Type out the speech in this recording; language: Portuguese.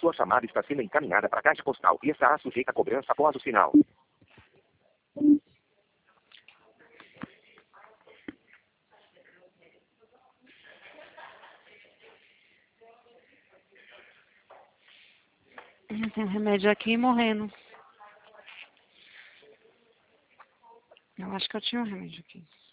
Sua chamada está sendo encaminhada para a caixa postal e estará sujeita a cobrança após o sinal. Não tem remédio aqui morrendo. Eu acho que eu tinha um remédio aqui.